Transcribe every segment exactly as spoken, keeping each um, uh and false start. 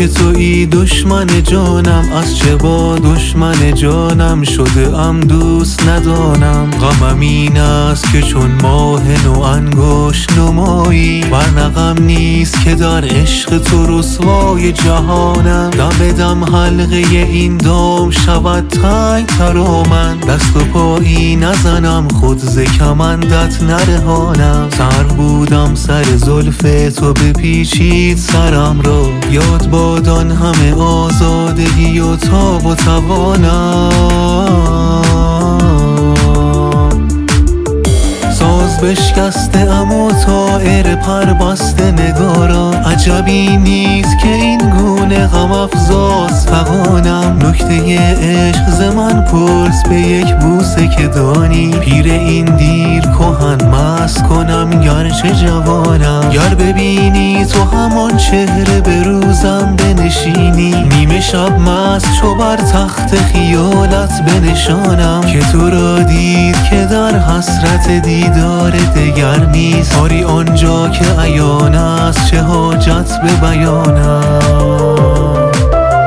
که تویی دشمن جانم، از چه با دشمن جانم شده ام دوست ندانم. غمم این است که چون ماه نو انگشت نمایی، ورنه غم نیست که در عشق تو رسوای جهانم. دم دم حلقه این دام شود تنگ تر و من دست و پایی نزنم، خود ز کمندت نرهانم. سر بودم سر زلف تو بپیچید سرم را، یاد بادان همه آزادگی و تاب و توانم. ساز بشکسته ام و طایر پر بسته نگارا، عجبی نیست که این گونه غم افزاست فغانم. نکته عشق ز من پرس به یک بوسه که دانی، پیر این دیر کهن مست کنم گرچه جوانم. گر ببینی تو همان چهره به روزم بنشینی، نیمه شب مست چو بر تخت خیالت بنشانم. که تو را دید که در حسرت دیدار دگر نیست، آری آنجا که عیان است چه حاجت به بیانم.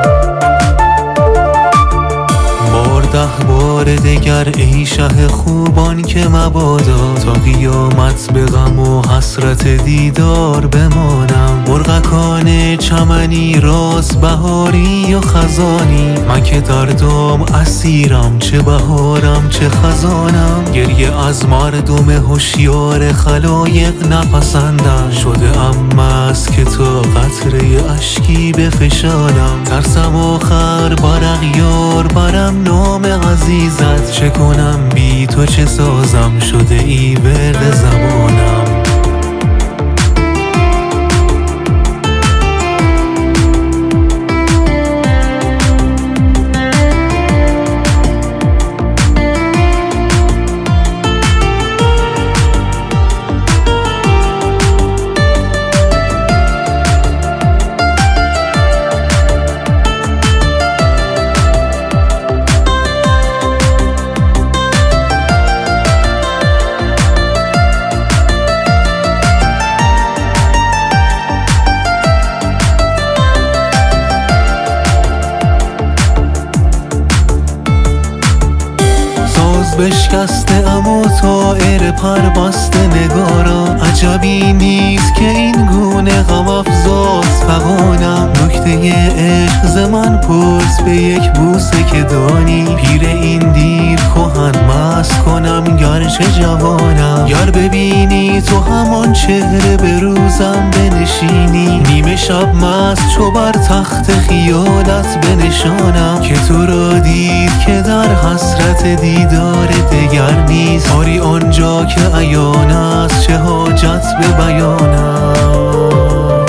ده بار دگر ای شه خوبان که مبادا، تا قیامت به غم و حسرت دیدار بمانم. مرغکان چمنی راست بهاری و خزانی، من که در دام اسیرم چه بهارم چه خزانم. گریه از مردم هوشیار خلایق نپسندم، شده ام مست که تا قطره اشکی بفشانم. ترسم آخر بر اغیار برم نام عزیزت، چه کنم بی تو چه سازم شده ای ورد زبانم. بشکسته ام و طایر پر بسته نگارا، عجبی نیست که این گونه غم افزاست فغانم. نکته عشق ز من پرس به یک بوسه که دانی، پیر این دیر کهن مست کنم گرچه جوانم. گر ببینی تو همان چهره به روزم بنشینی، نیمه شب مست چو بر تخت خیالت بنشانم. که تو را دید که در حسرت دیدار دگر نیست، آری آنجا که عیان است چه حاجت به بیانم.